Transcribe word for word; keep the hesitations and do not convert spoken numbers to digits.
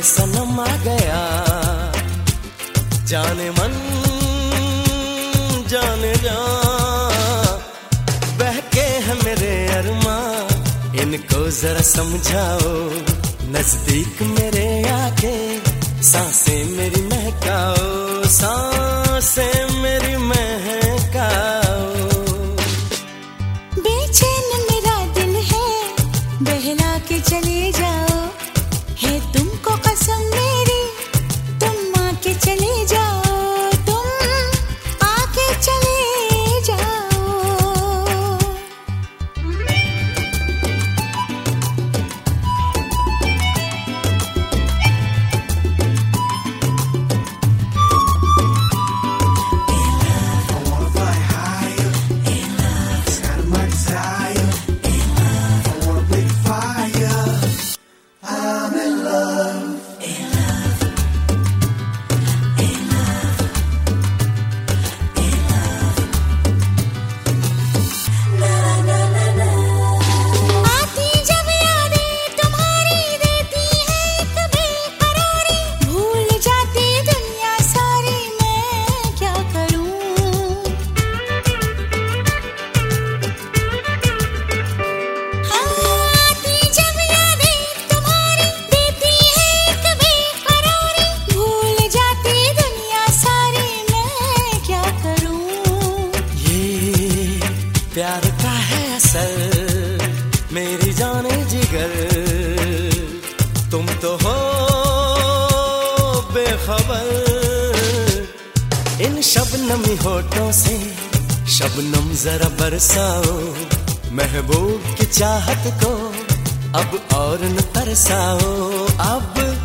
सनम आ गया। जाने मन जाने जा बहके हैं मेरे अरमा, इनको जरा समझाओ। नजदीक मेरे आके सांसें मेरी महकाओ, सांसें मेरी महकाओ। बेचैन मेरा दिल है, बहला के चले जाओ। है तुमको कसम मेरी, तुम आके चले जाओ, तुम आके चले जाओ। प्यार का है असर मेरी जाने जिगर, तुम तो हो बेखबर। इन शबनमी होठों से शबनम जरा बरसाओ, महबूब की चाहत को अब और न तरसाओ, अब